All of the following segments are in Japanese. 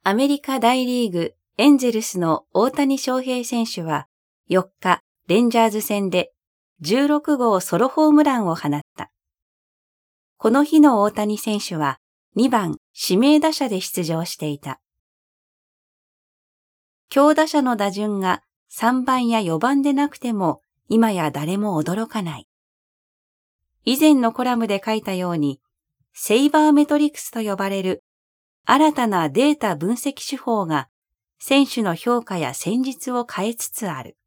アメリカ大リーグエンゼルスの大谷翔平選手は4日レンジャーズ戦で16号ソロホームランを放った。この日の大谷選手は2番指名打者で出場していた。強打者の打順が3番や4番でなくても今や誰も驚かない。以前のコラムで書いたように、セイバーメトリクスと呼ばれる新たなデータ分析手法が選手の評価や戦術を変えつつある。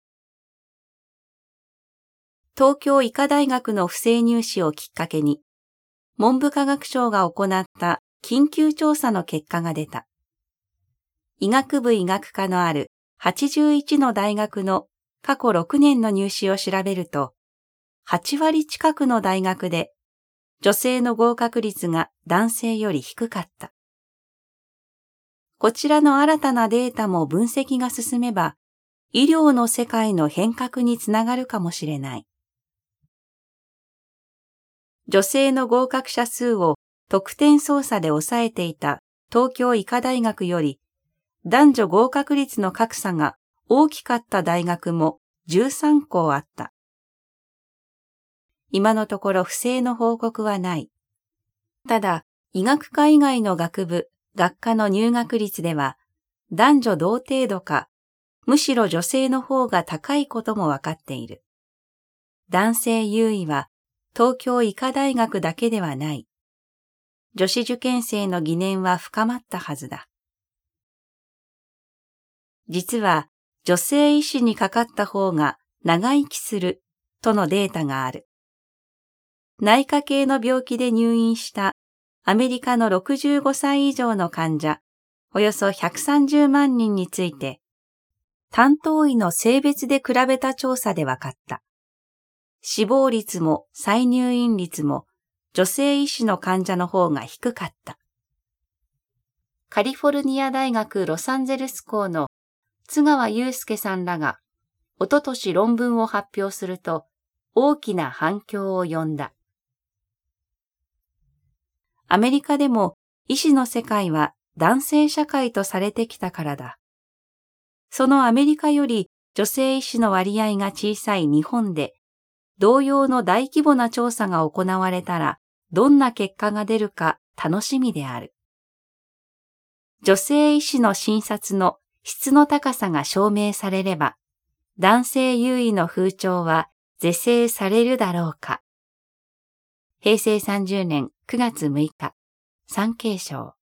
東京医科大学の不正入試をきっかけに、文部科学省が行った緊急調査の結果が出た。医学部医学科のある81の大学の過去6年の入試を調べると、8割近くの大学で女性の合格率が男性より低かった。こちらの新たなデータも分析が進めば、医療の世界の変革につながるかもしれない。女性の合格者数を得点操作で抑えていた東京医科大学より、男女合格率の格差が大きかった大学も13校あった。今のところ不正の報告はない。ただ、医学科以外の学部、学科の入学率では、男女同程度か、むしろ女性の方が高いこともわかっている。男性優位は東京医科大学だけではない。女子受験生の疑念は深まったはずだ。実は、女性医師にかかった方が長生きするとのデータがある。内科系の病気で入院したアメリカの65歳以上の患者、およそ130万人について、担当医の性別で比べた調査で分かった。死亡率も再入院率も女性医師の患者の方が低かった。カリフォルニア大学ロサンゼルス校の津川祐介さんらが、おととし論文を発表すると、大きな反響を呼んだ。アメリカでも医師の世界は男性社会とされてきたからだ。そのアメリカより女性医師の割合が小さい日本で、同様の大規模な調査が行われたら、どんな結果が出るか楽しみである。女性医師の診察の質の高さが証明されれば、男性優位の風潮は是正されるだろうか。平成30年9月6日、産経省。